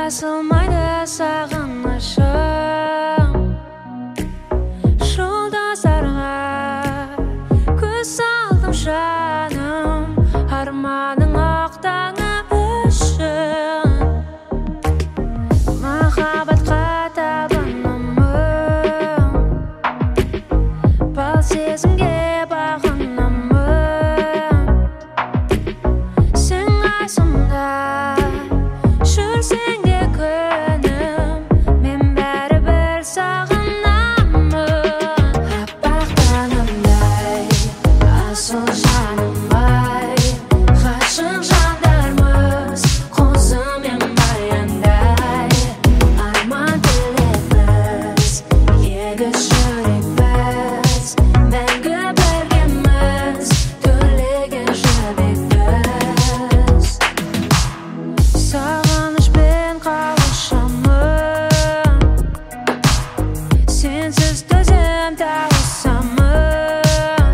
басылмайды сағынышым жұлдыздарға көз салдым жаным арманың ақтаңы үшін махаббатқа табынамын бал сезімге бағынамын сен қасымда жүрсең де күнім мен бәрібір сағынамын аппақ таңымдай асыл жаным-ай ғашық жандармыз қозы мен баяндай арман тілекпіз егіз жүрекпіз мәңгі біргеміз төлеген жібекпіз сағынышпен қауышамын сенсіз төзем тауысамын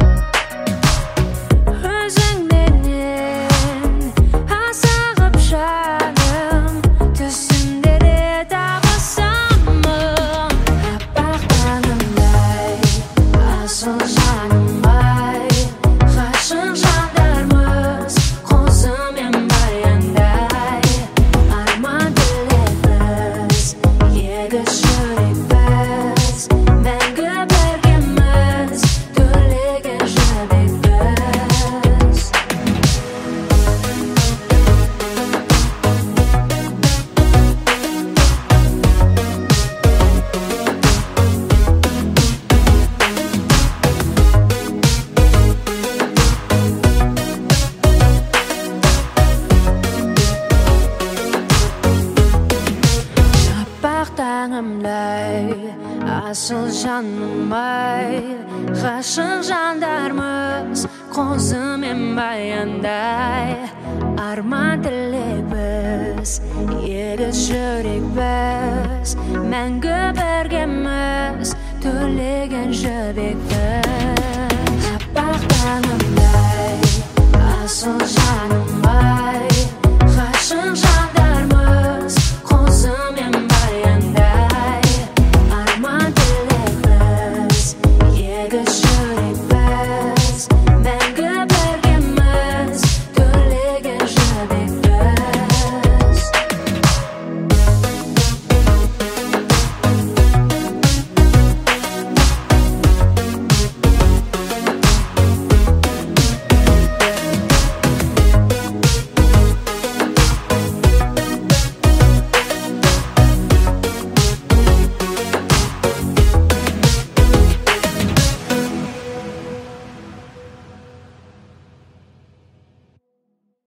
өзіңменен асығып жаным түсімде де табысамын аппақ таңымдай асыл жаным-ай ғашық жандармыз қозы мен баяндай арман тілекпіз егіз жүрекпіз мәңгі біргеміз төлеген жібекпіз аппақ таңымдай асыл жаным-ай ғашық жандармыз қозы мен баяндай арман тілекпіз егіз жүрекпіз мәңгі біргеміз төлеген жібекпіз аппақ таңымдай асыл жаным